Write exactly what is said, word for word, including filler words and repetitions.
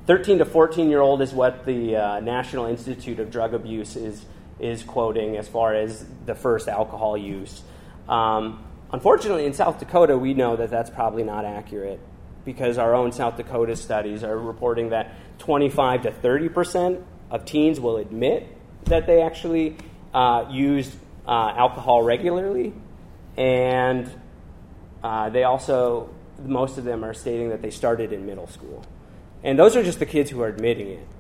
thirteen to fourteen-year-old is what the uh, National Institute of Drug Abuse is is quoting as far as the first alcohol use. Um, unfortunately, in South Dakota, we know that that's probably not accurate because our own South Dakota studies are reporting that twenty-five to thirty percent of teens will admit that they actually uh, use uh, alcohol regularly, and uh, they also, most of them are stating that they started in middle school. And those are just the kids who are admitting it.